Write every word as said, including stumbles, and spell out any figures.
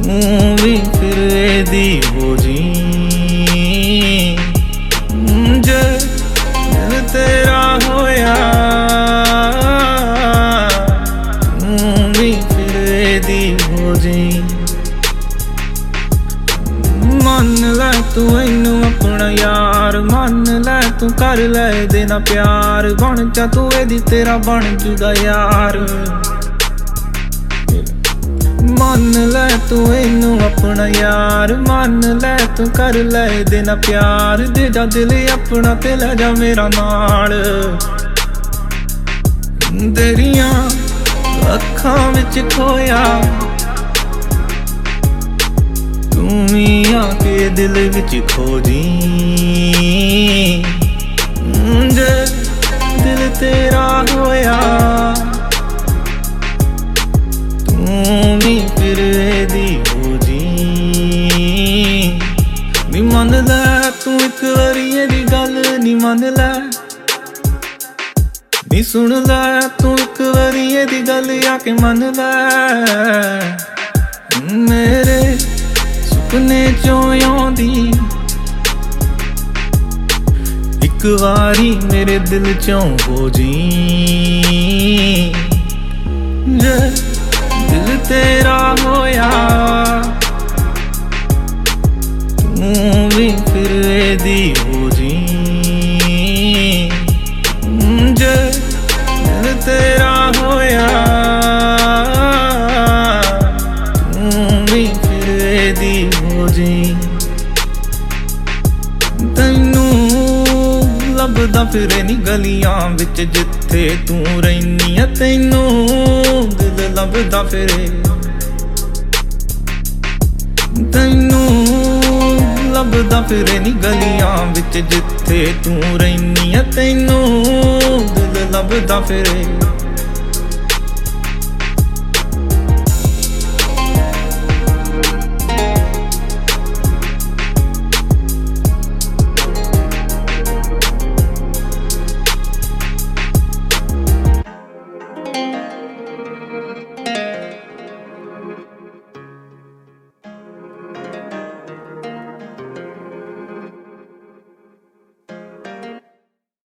ਤੂੰ ਵੀ ਫਿਰ ਇਹਦੀ ਹੋ ਜੀ ਜੇ ਦਿਲ ਤੇਰਾ ਹੋਇਆ ਤੂੰ ਵੀ ਫਿਰ ਇਹਦੀ ਹੋ ਜੀ ਮੰਨ ਲੈ ਤੂੰ ਇਹਨੂੰ ਆਪਣਾ ਯਾਰ ਮੰਨ ਲੈ ਤੂੰ ਕਰ ਲੈ ਇਹਦੇ ਨਾਲ ਪਿਆਰ ਬਣ ਜਾ ਤੂੰ ਇਹਦੀ ਤੇਰਾ ਬਣ ਜੂਗਾ ਯਾਰ ਮੰਨ ਲੈ ਤੂੰ ਇਹਨੂੰ ਆਪਣਾ ਯਾਰ ਮੰਨ ਲੈ ਤੂੰ ਕਰ ਲੈ ਇਹਦੇ ਨਾਲ ਪਿਆਰ ਦੇ ਜਾ ਦਿਲ ਆਪਣਾ ਤੇ ਲੈ ਜਾ ਮੇਰਾ ਨਾਲ ਤੇਰੀਆਂ ਅੱਖਾਂ ਵਿੱਚ ਖੋਇਆ ਤੂੰ ਵੀ ਆ ਕੇ ਦਿਲ ਵਿੱਚ ਖੋ ਜੀ ਜੇ ਦਿਲ ਤੇਰਾ ਹੋਇਆ ਤੂੰ ਵੀ ਫਿਰ ਇਹਦੀ ਹੋ ਜੀ ਨੀ ਮੰਨ ਲੈ ਤੂੰ ਇੱਕ ਵਾਰੀ ਇਹਦੀ ਗੱਲ ਨੀ ਮੰਨ ਲੈ ਨੀ ਸੁਣ ਲੈ ਤੂੰ ਇੱਕ ਵਾਰੀ ਇਹਦੀ ਗੱਲ ਆ ਕੇ ਮੰਨ ਲੈ ਮੇਰੇ ਸੁਪਨੇ ਚੋਂ ਆਉਂਦੀ ਇੱਕ ਵਾਰੀ ਮੇਰੇ ਦਿਲ ਚੋਂ ਹੋ ਜੀ ਜੇ ਦਿਲ ਤੇਰਾ ਹੋਇਆ ਤੂੰ ਵੀ ਫਿਰ ਇਹਦੀ ਹੋ ਜੀ ਜੇ ਦਿਲ ਤੇਰਾ ਹੋਇਆ ਤੂੰ ਵੀ ਫਿਰ ਇਹਦੀ ਹੋ ਜੀ ਤੈਨੂੰ ਲੱਭਦਾ ਫਿਰੇ ਨੀ ਗਲੀਆਂ ਵਿੱਚ ਜਿੱਥੇ ਤੂੰ ਰਹਿਨੀ ਆ ਤੈਨੂੰ ਦਿਲ ਲੱਭਦਾ ਫਿਰੇ ਤੈਨੂੰ ਲੱਭਦਾ ਫਿਰੇ ਨੀ ਗਲੀਆਂ ਵਿੱਚ ਜਿੱਥੇ ਤੂੰ ਰਹਿਨੀ ਆ ਤੈਨੂੰ ਦਿਲ ਲੱਭਦਾ ਫਿਰੇ